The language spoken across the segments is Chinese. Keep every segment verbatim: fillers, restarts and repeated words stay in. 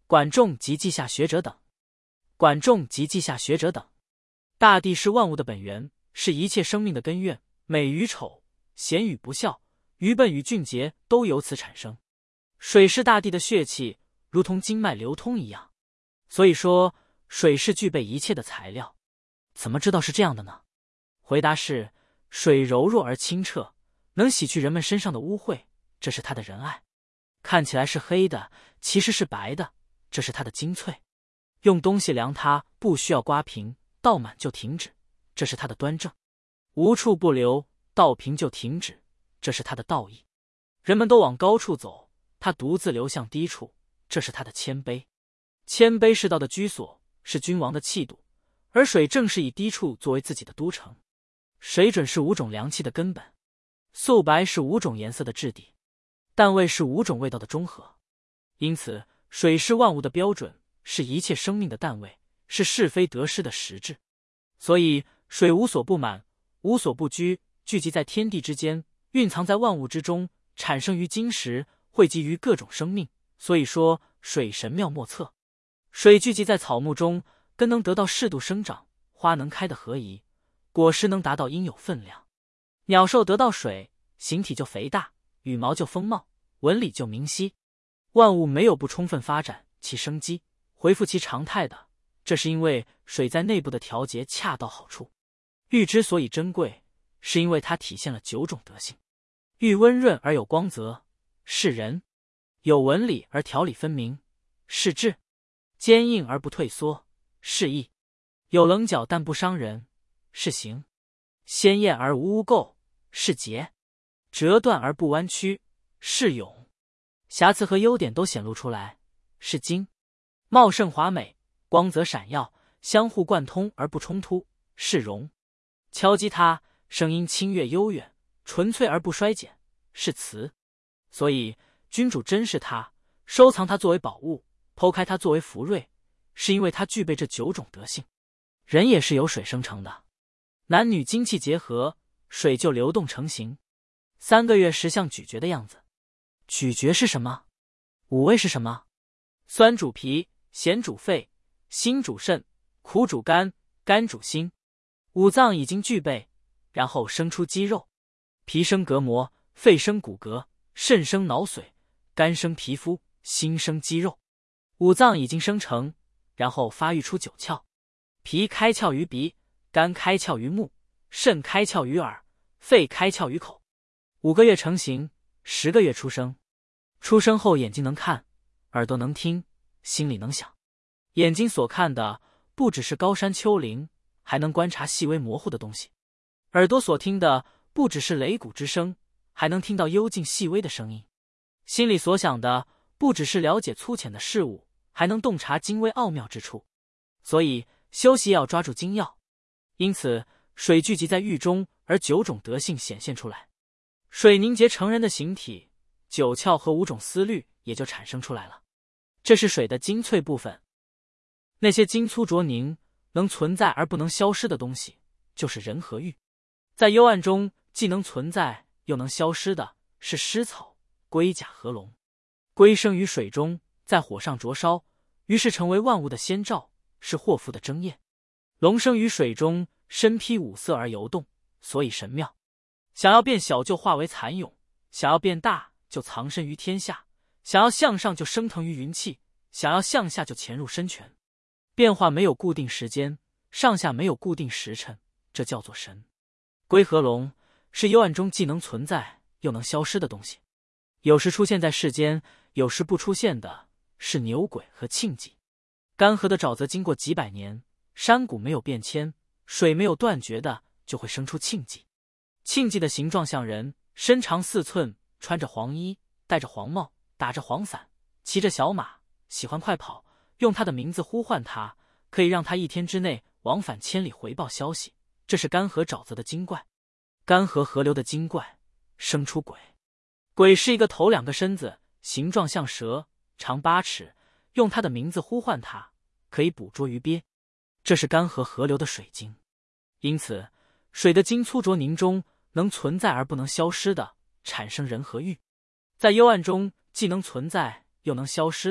管仲及稷下学者等。管仲及稷下学者等。大地是万物的本源，是一切生命的根源，美与丑，贤与不孝，愚笨与俊杰都由此产生。水是大地的血气，如同经脉流通一样。所以说，水是具备一切的材料。怎么知道是这样的呢？回答是：水柔弱而清澈，能洗去人们身上的污秽，这是它的仁爱。看起来是黑的，其实是白的，这是它的精粹。用东西量它，不需要刮平，倒满就停止，这是它的端正。无处不流，倒平就停止，这是它的道义。人们都往高处走，它独自流向低处，这是它的谦卑。谦卑是道的居所，是君王的气度，而水正是以低处作为自己的都城。水准是五种凉气的根本，素白是五种颜色的质地，淡味是五种味道的中和。因此，水是万物的标准，是一切生命的淡味，是是非得失的实质。所以，水无所不满，无所不居，聚集在天地之间，蕴藏在万物之中，产生于金石，汇集于各种生命。所以说，水神妙莫测。水聚集在草木中，根能得到适度生长，花能开得合宜，果实能达到应有分量。鸟兽得到水，形体就肥大，羽毛就丰茂，纹理就明晰。万物没有不充分发展其生机，恢复其常态的，这是因为水在内部的调节恰到好处。玉之所以珍贵，是因为它体现了九种德性。玉温润而有光泽，是仁；有纹理而条理分明，是智；坚硬而不退缩，是义；有棱角但不伤人，是行；鲜艳而无污垢，是洁；折断而不弯曲，是勇；瑕疵和优点都显露出来，是精；茂盛华美，光泽闪耀，相互贯通而不冲突，是容；敲击它，声音清越悠远，纯粹而不衰减，是慈。所以君主珍视它，收藏它作为宝物，剖开它作为福瑞，是因为它具备这九种德性。人也是由水生成的，男女精气结合，水就流动成形。三个月时像咀嚼的样子。咀嚼是什么？五味是什么？酸主脾，咸主肺，辛主肾，苦主肝，肝主心。五脏已经具备，然后生出肌肉。脾生膈膜，肺生骨骼，肾生脑髓，肝生皮肤，心生肌肉。五脏已经生成，然后发育出九窍。脾开窍于鼻，肝开窍于目，肾开窍于耳，肺开窍于口。五个月成形，十个月出生。出生后眼睛能看，耳朵能听，心里能想。眼睛所看的不只是高山丘陵，还能观察细微模糊的东西。耳朵所听的不只是擂鼓之声，还能听到幽静细微的声音。心里所想的不只是了解粗浅的事物，还能洞察精微奥妙之处。所以修习也要抓住精要。因此水聚集在玉中，而九种德性显现出来。水凝结成人的形体，九窍和五种思虑也就产生出来了。这是水的精粹部分。那些精粗浊凝，能存在而不能消失的东西，就是人和玉。在幽暗中既能存在又能消失的是湿草、龟甲和龙。龟生于水中，在火上灼烧，于是成为万物的先兆，是祸福的争艳。龙生于水中，身披五色而游动，所以神妙。想要变小就化为蚕蛹，想要变大就藏身于天下，想要向上就升腾于云气，想要向下就潜入深泉。变化没有固定时间，上下没有固定时辰，这叫做神。龟和龙是幽暗中既能存在又能消失的东西，有时出现在世间，有时不出现的是牛鬼和庆忌。干涸的沼泽经过几百年，山谷没有变迁，水没有断绝的，就会生出庆忌。庆忌的形状像人，身长四寸，穿着黄衣，戴着黄帽，打着黄伞，骑着小马，喜欢快跑。用他的名字呼唤他，可以让他一天之内往返千里回报消息。这是干涸沼泽的精怪。干涸河流的精怪，生出鬼。鬼是一个头两个身子，形状像蛇，长八尺。用他的名字呼唤他，可以捕捉鱼鳖。这是干涸河流的水精。因此水的精粗浊凝中，能存在而不能消失的，产生人和玉。在幽暗中既能存在又能消失的，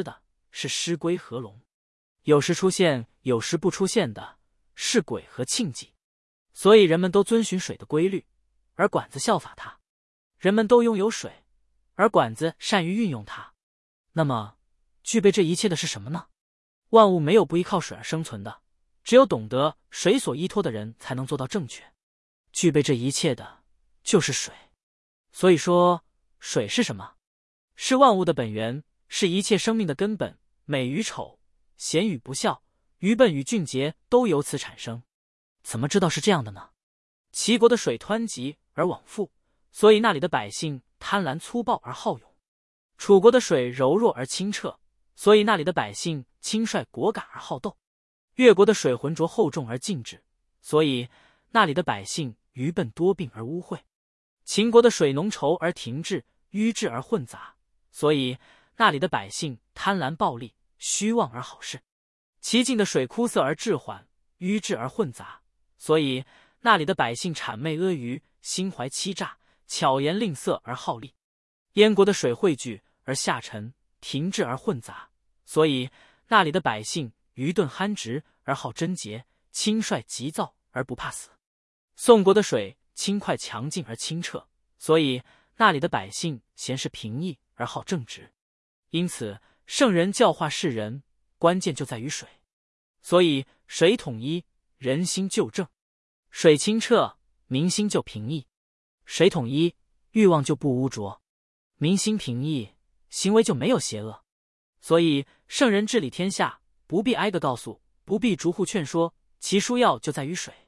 是尸龟和龙，有时出现，有时不出现的是鬼和庆忌。所以人们都遵循水的规律，而管子效法它。人们都拥有水，而管子善于运用它。那么，具备这一切的是什么呢？万物没有不依靠水而生存的，只有懂得水所依托的人才能做到正确。具备这一切的就是水。所以说，水是什么？是万物的本源，是一切生命的根本。美与丑，贤与不孝，愚笨与俊杰都由此产生。怎么知道是这样的呢？齐国的水湍急而往复，所以那里的百姓贪婪粗暴而好勇。楚国的水柔弱而清澈，所以那里的百姓轻率果敢而好斗。越国的水浑浊厚重而静止，所以那里的百姓愚笨多病而污秽。秦国的水浓稠而停滞，迂滞而混杂，所以那里的百姓贪婪暴力，虚妄而好事。齐境的水枯涩而滞缓，迂滞而混杂，所以那里的百姓谄媚阿谀，心怀欺诈，巧言令色而好利。燕国的水汇聚而下沉，停滞而混杂，所以那里的百姓愚钝憨直而好贞洁，轻率急躁而不怕死。宋国的水轻快强劲而清澈，所以那里的百姓闲适平易而好正直。因此圣人教化世人，关键就在于水。所以水统一，人心就正；水清澈，民心就平易；水统一，欲望就不污浊；民心平易，行为就没有邪恶。所以圣人治理天下，不必挨个告诉，不必逐户劝说，其殊要就在于水。